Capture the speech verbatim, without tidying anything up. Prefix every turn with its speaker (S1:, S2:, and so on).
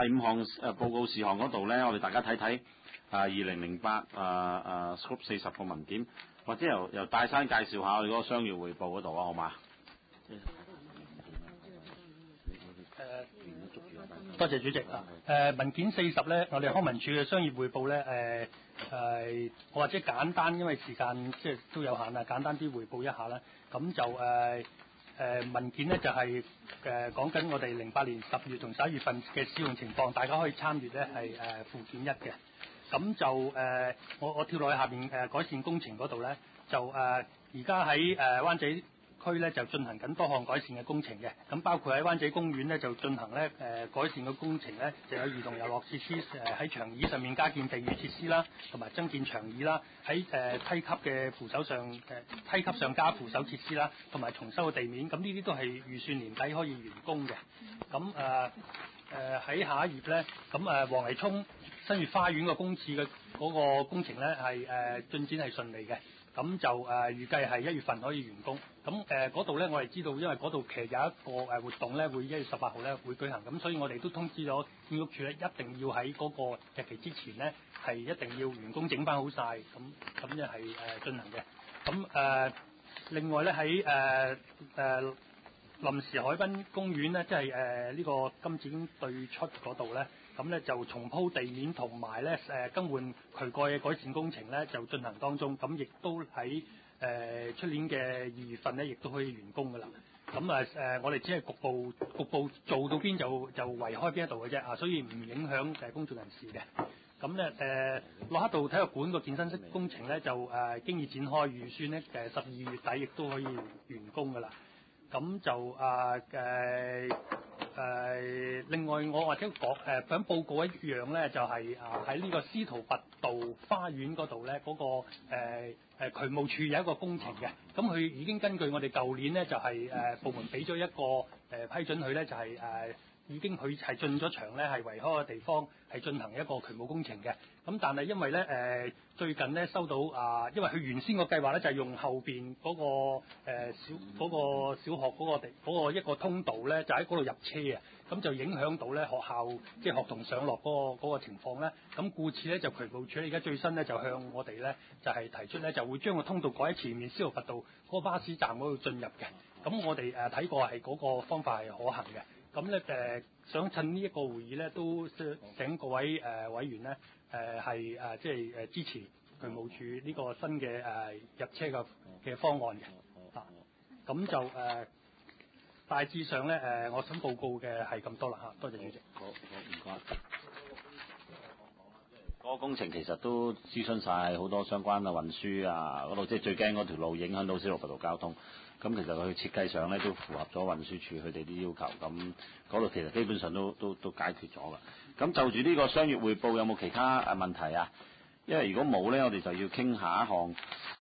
S1: 第五項誒報告事項嗰度咧，我哋大家睇睇啊，二零零八啊啊 Scope 四十個文件，或者由由戴生介紹下我哋嗰個商業匯報嗰度啊，好嘛？
S2: 誒，多謝主席啊！誒文件四十咧，我哋康文署嘅商業匯報咧，誒誒，我或者簡單，因為時間即係都有限啦，簡單啲匯報一下啦。咁就誒誒文件咧就係誒講緊我哋零八年十月同十一月份嘅使用情況，大家可以參閱咧係誒附件一嘅。咁就誒我我跳落去下邊誒改善工程嗰度咧，就誒而家喺誒灣仔區咧就進行緊多項改善嘅工程嘅，咁包括喺灣仔公園咧就進行咧誒、呃、改善嘅工程咧，就有兒童遊樂設施誒喺長椅上面加建地椅設施啦，同埋增建長椅啦，喺誒、呃、梯級嘅扶手上誒、呃、梯級上加扶手設施啦，同埋重修嘅地面，咁呢啲都係預算年底可以完工嘅。咁誒誒喺下一頁咧，咁誒黃泥涌新月花園個公廁嘅嗰個工程咧係誒進展係順利嘅。咁就誒、呃、預計係一月份可以完工。咁誒嗰度咧，我哋知道，因為嗰度其實有一個誒、呃、活動咧，會一月十八號咧會舉行。咁所以我哋都通知咗建築署咧，一定要喺嗰個日期之前咧，係一定要完工整翻好晒。咁咁就係誒進行嘅。咁誒、呃、另外咧喺誒誒臨時海濱公園咧，即係誒呢個金紫荊對出嗰度咧。咁咧就重鋪地面同埋咧誒更換渠蓋嘅改善工程咧就進行當中，咁亦都喺誒出年嘅二月份咧，亦都可以完工㗎啦。咁啊誒，我哋只係局部局部做到邊就就圍開邊一度嘅啫啊，所以唔影響誒公眾人士嘅。咁咧誒駱克道體育館個健身室工程咧就誒、呃、經已展開，預算咧誒十二月底亦都可以完工㗎啦。咁就啊誒。呃誒、呃，另外我或者講誒，響報告一樣咧，就係啊喺呢個司徒拔道花園嗰度咧，嗰、那個誒誒、呃、渠務署有一個工程嘅，咁佢已經根據我哋舊年咧就係、是、誒、呃、部門俾咗一個誒、呃、批准佢咧，就係、是、誒。呃已經佢係進咗場咧，係圍開個地方係進行一個渠務工程嘅。咁但係因為咧誒、呃、最近咧收到啊、呃，因為佢原先個計劃咧就係、是、用後邊嗰、那個、呃、小嗰、那個小學嗰個地嗰、那個一個通道咧，就喺嗰度入車啊。咁就影響到咧學校即係學童上落嗰、那個那個情況咧。咁故此咧就渠務署而家最新咧就向我哋咧就係、是、提出咧就會將個通道改喺前面司徒拔道嗰個巴士站嗰度進入嘅。咁我哋誒睇過係嗰個方法係可行嘅。咁咧誒，想趁呢一個會議咧，都請各位誒、呃、委員咧誒係誒即係誒支持渠務署呢個新嘅誒、呃、入車嘅嘅方案嘅。啊，咁就誒、呃、大致上咧誒、呃，我想報告嘅係咁多啦嚇，多謝主席。
S1: 好，好唔該。嗰個工程其實都諮詢晒好多相關嘅運輸啊嗰度，即係最驚嗰條路影響到司徒拔道交通。咁其實佢設計上咧都符合咗運輸署佢哋啲要求，咁嗰度其實基本上都都都解決咗啦。咁就住呢個商業匯報有冇其他誒問題啊？因為如果冇咧，我哋就要傾下一項。